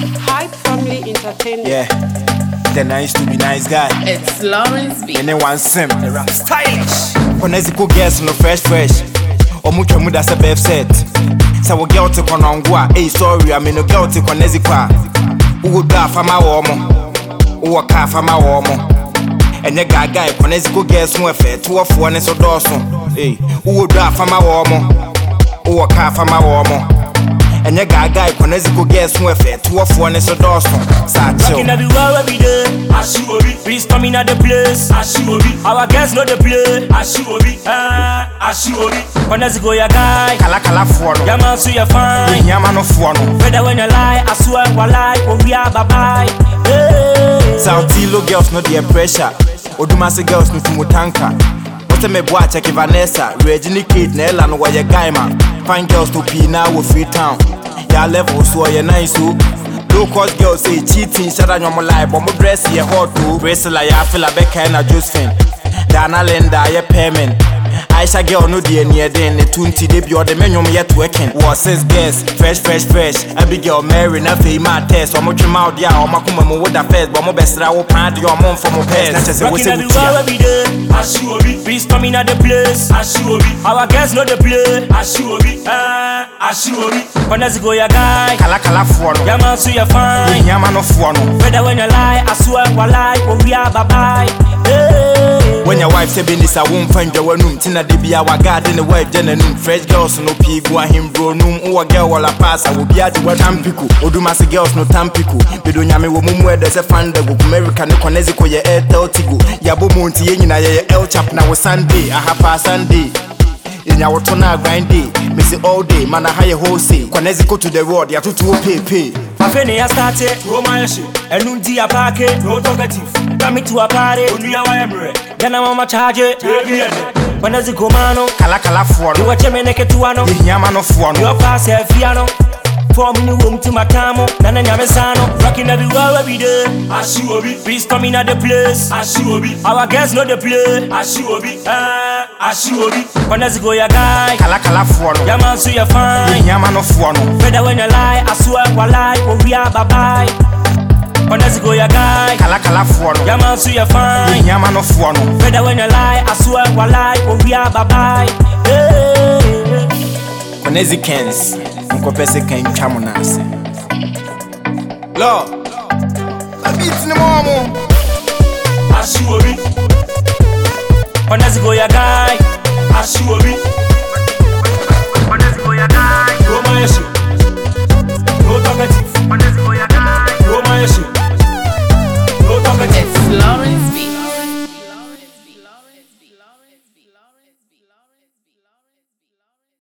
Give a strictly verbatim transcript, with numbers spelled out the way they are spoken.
Hype Family Entertainment. Yeah, then I used to be nice guy. It's Lawrence B. And then one sim, the rap stylish. When I go girls no fresh fresh. Or mucho muda se bef set. So we girl to konongwa. Hey sorry, I mean no girl to konezikwa. Uwo da fama womo. Uwo ka fama womo. And the guy guy koneziko girls no effect. Two of one so dawson. Hey, uwo da fama womo. Uwo ka fama womo. And the guy guy koneziko girls no effect. Two of one so dawson. Sacho. Rocking everywhere every day. Ashuobi, please come in at the place. Ashuobi, our girls know the play. Ashuobi, ah, Ashuobi. Koneziko ya guy. Kala kala fuano. Yaman so you fine. Yama no fuano. Better when you lie, I swear we lie. Oh we are bye bye. Hey. Southilo girls no their pressure. Odumase girls no tumutanka. What's me boy check Vanessa. Regina Kate Nella no why guy man. Fine girls to pee now with free town. Ya level so you nice so. Low cost girls say cheating, shut down your life, but my dress here hot too. Brace like I feel like Becca and a Josephine. Dana Lenda, your payment. Aisha girl no dear near then the twenty debut or the menu yet working. Was says guess, fresh, fresh, fresh. Abigail Mary, nothing my test. Or much out there, or my kuma with a face, but my best I will plan your mom for my past. Rocking everywhere every day. Ashuobi, please come in at the place. Ashuobi, our girls know the play. Ashuobi, ah, Ashuobi. Koneziko ya guy. Kala kala fuano. Yaman so you fine. Yama no fuano. Better when you lie, I swear we lie. Oh we are bye bye. Hey. When your wife say this, I won't find your room. Tina de be our garden, the wife, then a fresh girls, no pig, go him bro, no, or a girl, while I pass, I will be at the word Tampico. Odumasi girls, no Tampico. Bedunyame woman where there's a fan that go American, no Conesico, your Airtel Tigo. Yabo Monty, in a El Chap now Sunday, I have a Sunday. In our tona grind day, miss it all day, man, I hire wholesale. Conesico to the road, ya to pay pay. I finish I started, romance, and Nundi a packet, no talkative. Come to a party, only our embrace. Then I'm on my charge it. When does it go, mano? Kala kala fuano. You watch me make it to ano. Yama no fuano. Your pass a piano. Pour me new room to my camo. Nana Yamesano. Rocking everywhere every day. Ashuobi, please come in at the place. Ashuobi, our girls know the play. Ashuobi, ah, Ashuobi. When does it go, ya guy? Kala kala fuano. Yaman so you fine. Yama no fuano. Better when you lie, I swear we lie. Oh we are bye bye. Koneziko ya guy. Kala kala fuano. Yaman so you fine. Yama no fuano. Better when you lie, I swear we lie. Oh we are bye bye. Hey. Konezikens, Nkopese ken chamonase. Lo, a bit ni momo. Ashuobi, Koneziko ya guy. Ashuobi, Koneziko ya guy. Romance.